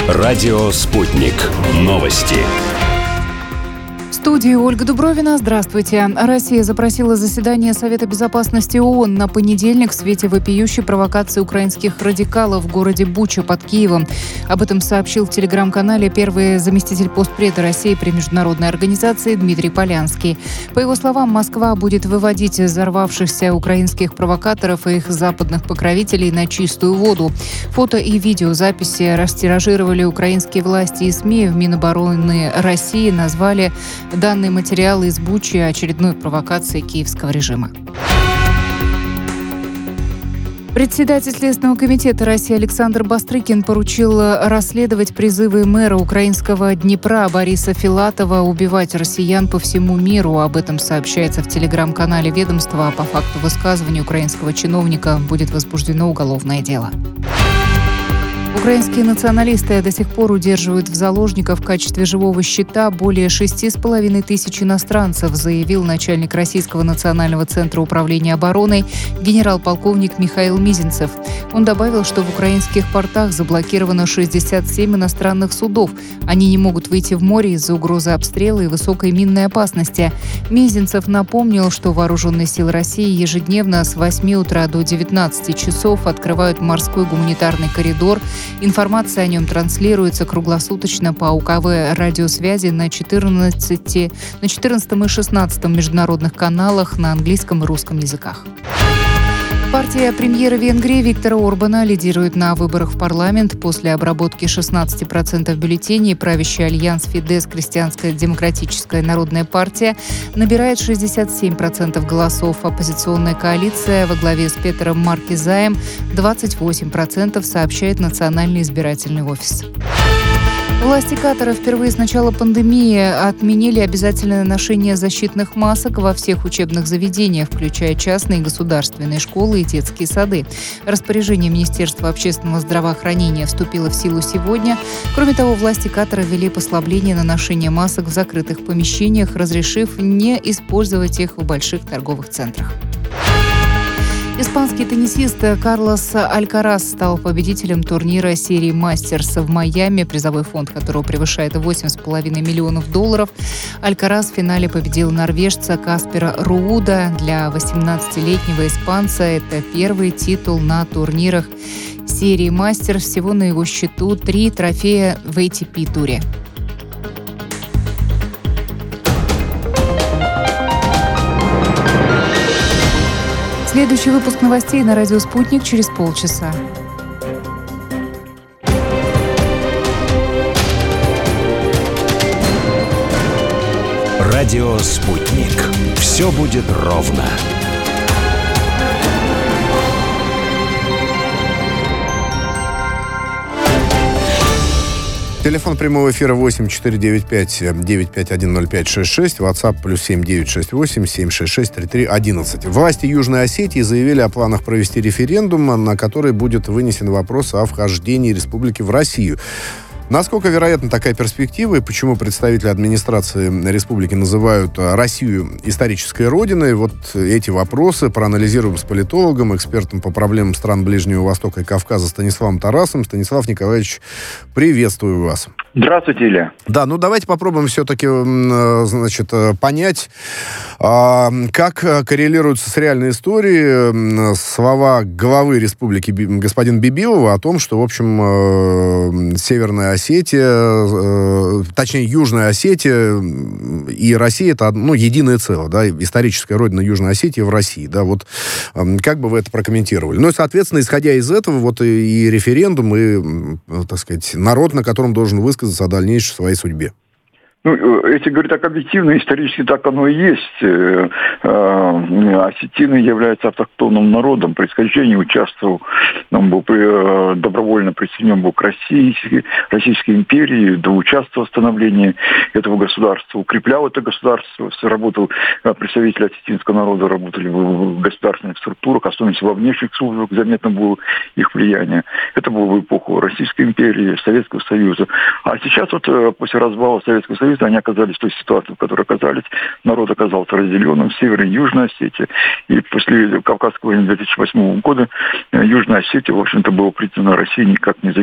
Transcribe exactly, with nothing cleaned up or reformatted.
Радио «Спутник». Новости. В студии Ольга Дубровина. Здравствуйте. Россия запросила заседание Совета безопасности ООН на понедельник в свете вопиющей провокации украинских радикалов в городе Буча под Киевом. Об этом сообщил в телеграм-канале первый заместитель постпреда России при международной организации Дмитрий Полянский. По его словам, Москва будет выводить взорвавшихся украинских провокаторов и их западных покровителей на чистую воду. Фото и видеозаписи растиражировали украинские власти и СМИ. В Минобороны России назвали данные материалы из Бучи очередной провокацией киевского режима. Председатель Следственного комитета России Александр Бастрыкин поручил расследовать призывы мэра украинского Днепра Бориса Филатова убивать россиян по всему миру. Об этом сообщается в телеграм-канале ведомства. По факту высказывания украинского чиновника будет возбуждено уголовное дело. Украинские националисты до сих пор удерживают в заложниках в качестве живого щита более шести с половиной тысяч иностранцев, заявил начальник Российского национального центра управления обороной генерал-полковник Михаил Мизинцев. Он добавил, что в украинских портах заблокировано шестьдесят семь иностранных судов. Они не могут выйти в море из-за угрозы обстрела и высокой минной опасности. Мизинцев напомнил, что вооруженные силы России ежедневно с восьми утра до девятнадцати часов открывают морской гуманитарный коридор. Информация о нем транслируется круглосуточно по УКВ радиосвязи на четырнадцати, на четырнадцатом и шестнадцатом международных каналах на английском и русском языках. Партия премьера Венгрии Виктора Орбана лидирует на выборах в парламент. После обработки шестнадцати процентов бюллетеней правящий альянс Фидес Крестьянская демократическая народная партия набирает шестьдесят семь процентов голосов. Оппозиционная коалиция во главе с Петером Маркизаем двадцать восемь процентов, сообщает Национальный избирательный офис. Власти Катара впервые с начала пандемии отменили обязательное ношение защитных масок во всех учебных заведениях, включая частные и государственные школы и детские сады. Распоряжение Министерства общественного здравоохранения вступило в силу сегодня. Кроме того, власти Катара ввели послабление на ношение масок в закрытых помещениях, разрешив не использовать их в больших торговых центрах. Испанский теннисист Карлос Алькарас стал победителем турнира серии «Мастерс» в Майами, призовой фонд которого превышает восемь с половиной миллионов долларов. Алькарас в финале победил норвежца Каспера Рууда. Для восемнадцатилетнего испанца это первый титул на турнирах серии «Мастерс». Всего на его счету три трофея в эй ти пи-туре. Следующий выпуск новостей на радио «Спутник» через полчаса. Радио «Спутник». Все будет ровно. Телефон прямого эфира восемь четыре девять пять девять пять один ноль пять шесть шесть, WhatsApp плюс семь девять шесть восемь семь шесть шесть три три одиннадцать. Власти Южной Осетии заявили о планах провести референдум, на который будет вынесен вопрос о вхождении республики в Россию. Насколько вероятна такая перспектива и почему представители администрации республики называют Россию исторической родиной? Вот эти вопросы проанализируем с политологом, экспертом по проблемам стран Ближнего Востока и Кавказа Станиславом Тарасом. Станислав Николаевич, приветствую вас. Здравствуйте, Илья. Да, ну давайте попробуем все-таки, значит, понять, как коррелируются с реальной историей слова главы республики господин Бибилова о том, что, в общем, Северная Осетия, точнее, Южная Осетия и Россия — это, ну, единое целое, да, историческая родина Южной Осетии в России, да, вот как бы вы это прокомментировали? Ну и, соответственно, исходя из этого, вот и, и референдум, и, так сказать, народ, на котором должен высказаться о дальнейшей своей судьбе. Ну, если говорить так объективно, исторически так оно и есть. Осетины являются автохтонным народом. Происхождение участвовал, он был добровольно присоединен был к России, Российской империи, да, участвовал в становлении этого государства, укреплял это государство, работал, представители осетинского народа работали в государственных структурах, особенно во внешних службах, заметно было их влияние. Это было в эпоху Российской империи, Советского Союза. А сейчас вот после развала Советского Союза они оказались в той ситуации, в которой оказались. Народ оказался разделенным, Северная и Южная Осетия. И после Кавказской войны две тысячи восьмого года Южная Осетия, в общем-то, была признана Россией никак не